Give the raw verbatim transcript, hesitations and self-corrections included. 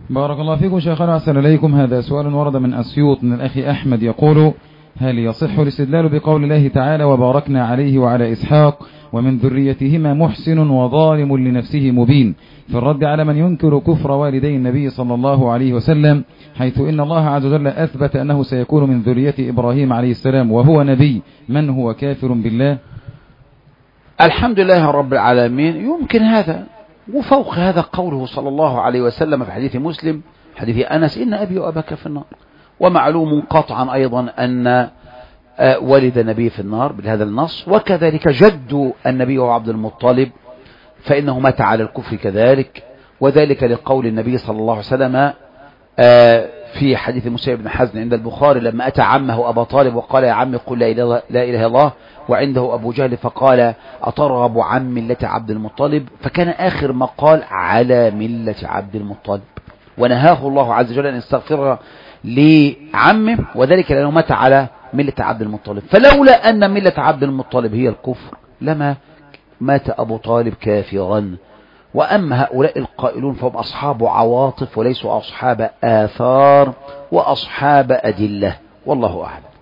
بارك الله فيكم شيخنا، أحسن إليكم. هذا سؤال ورد من أسيوط من الأخ أحمد يقول: هل يصح الاستدلال بقول الله تعالى وباركنا عليه وعلى إسحاق ومن ذريتهما محسن وظالم لنفسه مبين، في الرد على من ينكر كفر والدي النبي صلى الله عليه وسلم، حيث إن الله عز وجل أثبت أنه سيكون من ذرية إبراهيم عليه السلام وهو نبي، من هو كافر بالله؟ الحمد لله رب العالمين. يمكن هذا، وفوق هذا قوله صلى الله عليه وسلم في حديث مسلم حديث أنس: إن أبي وأباك في النار. ومعلوم قطعا أيضا أن والد النبي في النار بهذا النص، وكذلك جد النبي وعبد المطلب فإنه مات على الكفر كذلك، وذلك لقول النبي صلى الله عليه وسلم في حديث موسى بن حزن عند البخاري لما أتى عمه أبا طالب وقال: يا عمي قل لا إله إلا الله، وعنده أبو جهل فقال: أترغب عن ملة عبد المطلب؟ فكان آخر ما قال: على ملة عبد المطلب، ونهاه الله عز وجل أن يستغفر لعمه، وذلك لأنه مات على ملة عبد المطلب. فلولا أن ملة عبد المطلب هي الكفر لما مات أبو طالب كافرا. وأما هؤلاء القائلون فهم أصحاب عواطف وليسوا أصحاب آثار وأصحاب أدلة، والله أعلم.